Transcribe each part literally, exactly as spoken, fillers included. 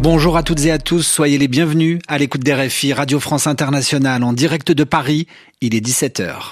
Bonjour à toutes et à tous, soyez les bienvenus à l'écoute des R F I, Radio France Internationale, en direct de Paris, il est dix-sept heures.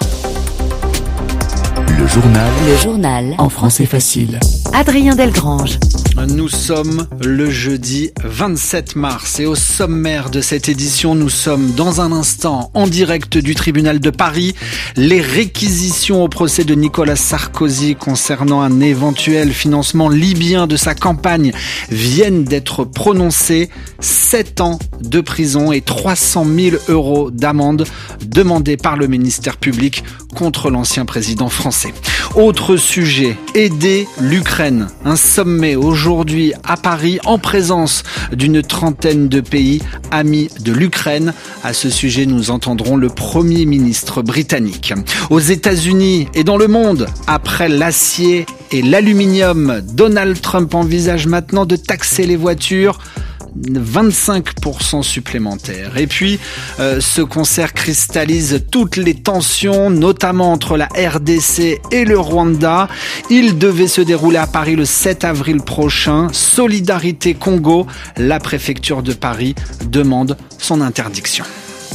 Le journal. Le journal. En français facile. Adrien Delgrange. Nous sommes le jeudi vingt-sept mars et au sommaire de cette édition, nous sommes dans un instant en direct du tribunal de Paris. Les réquisitions au procès de Nicolas Sarkozy concernant un éventuel financement libyen de sa campagne viennent d'être prononcées. Sept ans de prison et trois cent mille euros d'amende demandés par le ministère public contre l'ancien président français. Autre sujet, aider l'Ukraine. Un sommet aujourd'hui à Paris en présence d'une trentaine de pays amis de l'Ukraine. À ce sujet, nous entendrons le Premier ministre britannique. Aux États-Unis et dans le monde, après l'acier et l'aluminium, Donald Trump envisage maintenant de taxer les voitures vingt-cinq pour cent supplémentaires. Et puis, euh, ce concert cristallise toutes les tensions, notamment entre la R D C et le Rwanda. Il devait se dérouler à Paris le sept avril prochain. Solidarité Congo, la préfecture de Paris demande son interdiction.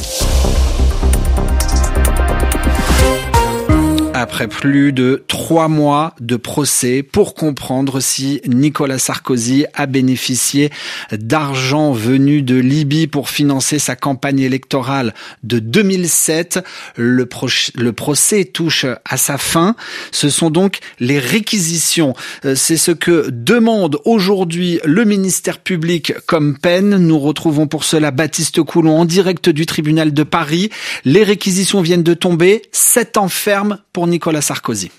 Après plus de trois mois de procès pour comprendre si Nicolas Sarkozy a bénéficié d'argent venu de Libye pour financer sa campagne électorale de deux mille sept, le, pro- le procès touche à sa fin. Ce sont donc les réquisitions. C'est ce que demande aujourd'hui le ministère public comme peine. Nous retrouvons pour cela Baptiste Coulon en direct du tribunal de Paris. Les réquisitions viennent de tomber. Sept ans ferme pour Nicolas Sarkozy.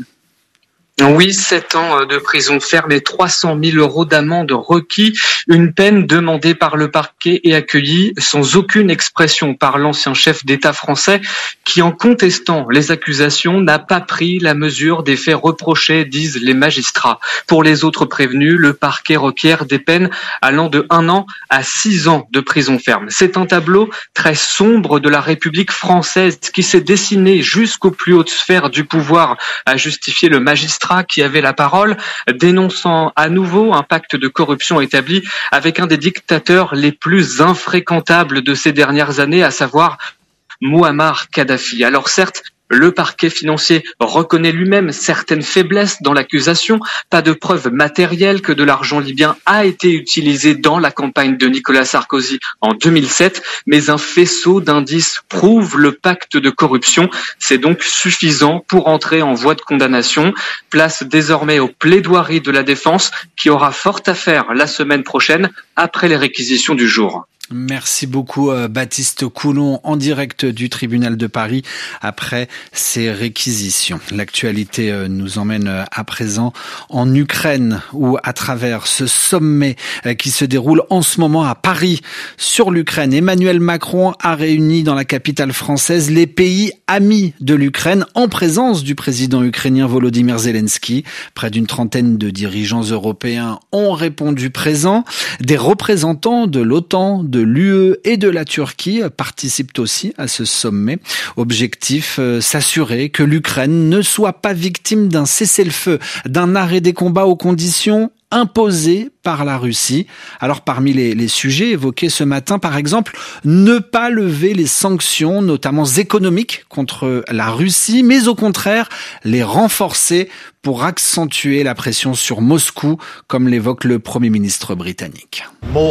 Oui, sept ans de prison ferme et trois cent mille euros d'amende requis, une peine demandée par le parquet et accueillie sans aucune expression par l'ancien chef d'État français qui, en contestant les accusations, n'a pas pris la mesure des faits reprochés, disent les magistrats. Pour les autres prévenus, le parquet requiert des peines allant de un an à six ans de prison ferme. C'est un tableau très sombre de la République française qui s'est dessiné jusqu'aux plus hautes sphères du pouvoir, a justifié le magistrat qui avait la parole, dénonçant à nouveau un pacte de corruption établi avec un des dictateurs les plus infréquentables de ces dernières années, à savoir Mouammar Kadhafi. Alors certes, le parquet financier reconnaît lui-même certaines faiblesses dans l'accusation, pas de preuves matérielles que de l'argent libyen a été utilisé dans la campagne de Nicolas Sarkozy en deux mille sept, mais un faisceau d'indices prouve le pacte de corruption. C'est donc suffisant pour entrer en voie de condamnation. Place désormais aux plaidoiries de la défense qui aura fort à faire la semaine prochaine après les réquisitions du jour. Merci beaucoup Baptiste Coulon en direct du tribunal de Paris après ces réquisitions. L'actualité nous emmène à présent en Ukraine où à travers ce sommet qui se déroule en ce moment à Paris sur l'Ukraine, Emmanuel Macron a réuni dans la capitale française les pays amis de l'Ukraine en présence du président ukrainien Volodymyr Zelensky. Près d'une trentaine de dirigeants européens ont répondu présents. Des représentants de l'OTAN, de l'U E et de la Turquie participent aussi à ce sommet. Objectif, euh, s'assurer que l'Ukraine ne soit pas victime d'un cessez-le-feu, d'un arrêt des combats aux conditions imposées par la Russie. Alors parmi les, les sujets évoqués ce matin, par exemple, ne pas lever les sanctions, notamment économiques, contre la Russie, mais au contraire les renforcer pour accentuer la pression sur Moscou, comme l'évoque le Premier ministre britannique.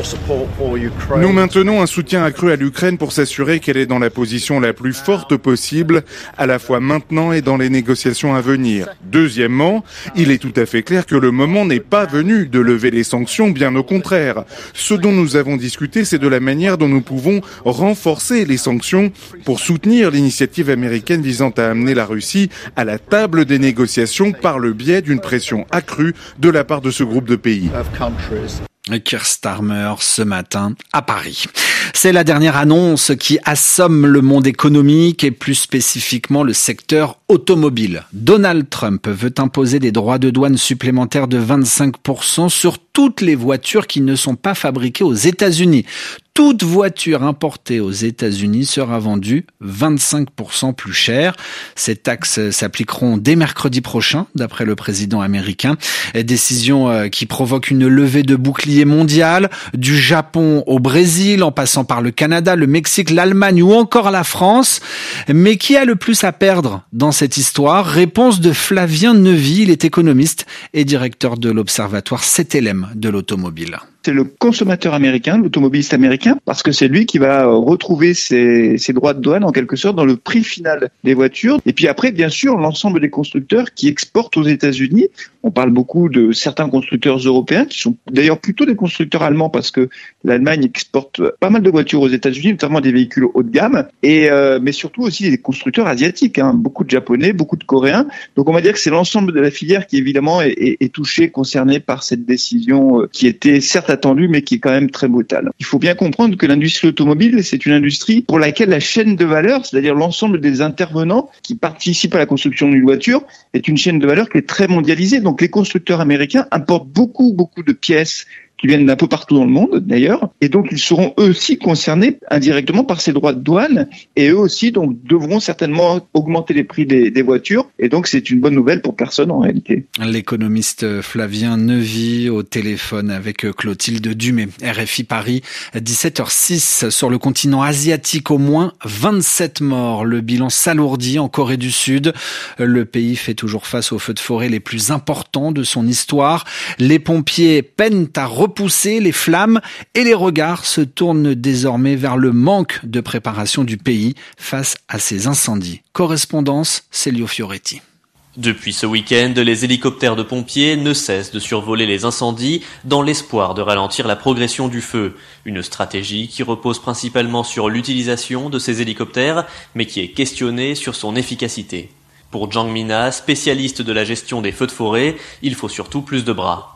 Nous maintenons un soutien accru à l'Ukraine pour s'assurer qu'elle est dans la position la plus forte possible, à la fois maintenant et dans les négociations à venir. Deuxièmement, il est tout à fait clair que le moment n'est pas venu de lever les sanctions, bien au contraire. Ce dont nous avons discuté, c'est de la manière dont nous pouvons renforcer les sanctions pour soutenir l'initiative américaine visant à amener la Russie à la table des négociations par le biais d'une pression accrue de la part de ce groupe de pays. Keir Starmer ce matin à Paris. C'est la dernière annonce qui assomme le monde économique et plus spécifiquement le secteur automobile. Donald Trump veut imposer des droits de douane supplémentaires de vingt-cinq pour cent sur toutes les voitures qui ne sont pas fabriquées aux États-Unis. toute voiture importée aux États-Unis sera vendue vingt-cinq pour cent plus cher. Ces taxes s'appliqueront dès mercredi prochain, d'après le président américain. Décision qui provoque une levée de bouclier mondial, du Japon au Brésil, en passant par le Canada, le Mexique, l'Allemagne ou encore la France. Mais qui a le plus à perdre dans cette histoire? Réponse de Flavien Neuvy, il est économiste et directeur de l'Observatoire sept L M de l'automobile. C'est le consommateur américain, l'automobiliste américain, parce que c'est lui qui va retrouver ses, ses droits de douane en quelque sorte dans le prix final des voitures. Et puis après, bien sûr, l'ensemble des constructeurs qui exportent aux États-Unis. On parle beaucoup de certains constructeurs européens qui sont d'ailleurs plutôt des constructeurs allemands parce que l'Allemagne exporte pas mal de voitures aux États-Unis, notamment des véhicules haut de gamme, et euh, mais surtout aussi des constructeurs asiatiques, hein, beaucoup de Japonais, beaucoup de Coréens. Donc on va dire que c'est l'ensemble de la filière qui évidemment est, est, est touchée, concernée par cette décision qui était certes attendue mais qui est quand même très brutale. Il faut bien comprendre que l'industrie automobile, c'est une industrie pour laquelle la chaîne de valeur, c'est-à-dire l'ensemble des intervenants qui participent à la construction d'une voiture, est une chaîne de valeur qui est très mondialisée. Donc les constructeurs américains importent beaucoup, beaucoup de pièces qui viennent d'un peu partout dans le monde d'ailleurs, et donc ils seront eux aussi concernés indirectement par ces droits de douane, et eux aussi donc devront certainement augmenter les prix des, des voitures, et donc c'est une bonne nouvelle pour personne en réalité. L'économiste Flavien Neuvy au téléphone avec Clotilde Dumay. R F I Paris, dix-sept heures six. Sur le continent asiatique, au moins vingt-sept morts. Le bilan s'alourdit en Corée du Sud. Le pays fait toujours face aux feux de forêt les plus importants de son histoire. Les pompiers peinent à repousser les flammes et les regards se tournent désormais vers le manque de préparation du pays face à ces incendies. Correspondance, Célio Fioretti. Depuis ce week-end, les hélicoptères de pompiers ne cessent de survoler les incendies dans l'espoir de ralentir la progression du feu. Une stratégie qui repose principalement sur l'utilisation de ces hélicoptères, mais qui est questionnée sur son efficacité. Pour Jang Mina, spécialiste de la gestion des feux de forêt, il faut surtout plus de bras.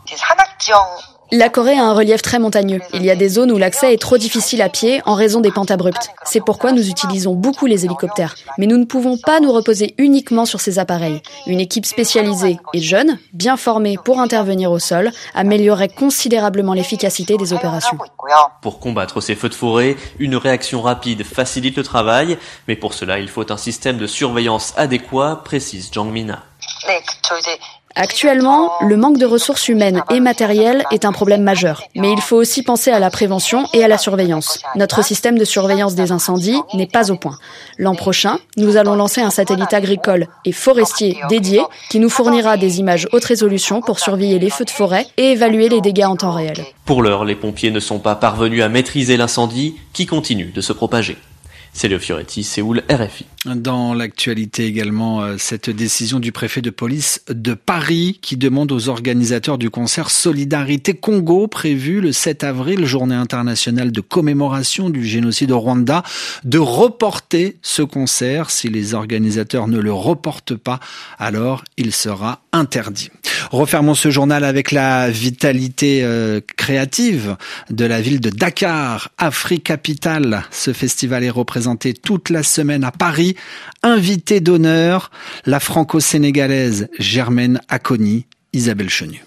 La Corée a un relief très montagneux. Il y a des zones où l'accès est trop difficile à pied en raison des pentes abruptes. C'est pourquoi nous utilisons beaucoup les hélicoptères. Mais nous ne pouvons pas nous reposer uniquement sur ces appareils. Une équipe spécialisée et jeune, bien formée pour intervenir au sol, améliorerait considérablement l'efficacité des opérations. Pour combattre ces feux de forêt, une réaction rapide facilite le travail, mais pour cela, il faut un système de surveillance adéquat, précise Jang Mina. Actuellement, le manque de ressources humaines et matérielles est un problème majeur. Mais il faut aussi penser à la prévention et à la surveillance. Notre système de surveillance des incendies n'est pas au point. L'an prochain, nous allons lancer un satellite agricole et forestier dédié qui nous fournira des images haute résolution pour surveiller les feux de forêt et évaluer les dégâts en temps réel. Pour l'heure, les pompiers ne sont pas parvenus à maîtriser l'incendie qui continue de se propager. Célio Fioretti, Séoul, R F I. Dans l'actualité également, cette décision du préfet de police de Paris qui demande aux organisateurs du concert Solidarité Congo prévu le sept avril, journée internationale de commémoration du génocide au Rwanda, de reporter ce concert. Si les organisateurs ne le reportent pas, alors il sera interdit. Refermons ce journal avec la vitalité euh, créative de la ville de Dakar, Afrique Capitale. Ce festival est représenté toute la semaine à Paris. Invitée d'honneur, la franco-sénégalaise Germaine Acogny, Isabelle Chenu.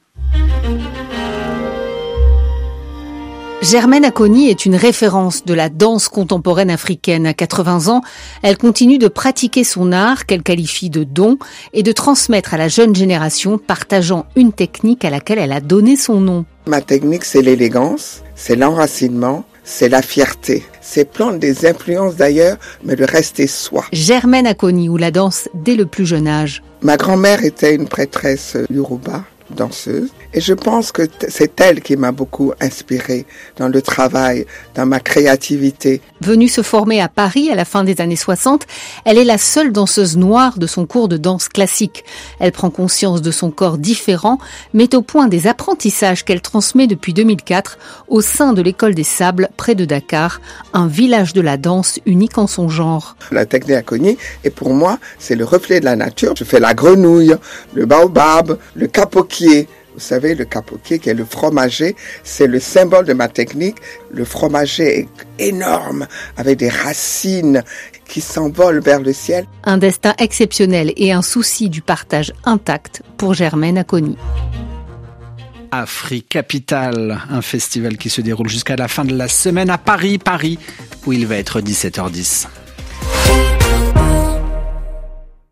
Germaine Acogny est une référence de la danse contemporaine africaine. À quatre-vingts ans, elle continue de pratiquer son art, qu'elle qualifie de don, et de transmettre à la jeune génération, partageant une technique à laquelle elle a donné son nom. Ma technique, c'est l'élégance, c'est l'enracinement, c'est la fierté. C'est prendre des influences d'ailleurs, mais de rester soi. Germaine Acogny, ou la danse dès le plus jeune âge. Ma grand-mère était une prêtresse yoruba, danseuse, et je pense que t- c'est elle qui m'a beaucoup inspirée dans le travail, dans ma créativité. Venue se former à Paris à la fin des années soixante, elle est la seule danseuse noire de son cours de danse classique. Elle prend conscience de son corps différent, met au point des apprentissages qu'elle transmet depuis deux mille quatre au sein de l'école des Sables, près de Dakar, un village de la danse unique en son genre. La technique Acogny, et pour moi, c'est le reflet de la nature. Je fais la grenouille, le baobab, le capoquier. Vous savez, le capoquier qui est le fromager, c'est le symbole de ma technique. Le fromager est énorme, avec des racines qui s'envolent vers le ciel. Un destin exceptionnel et un souci du partage intact pour Germaine Acogny. Africapital, un festival qui se déroule jusqu'à la fin de la semaine à Paris, Paris, où il va être dix-sept heures dix.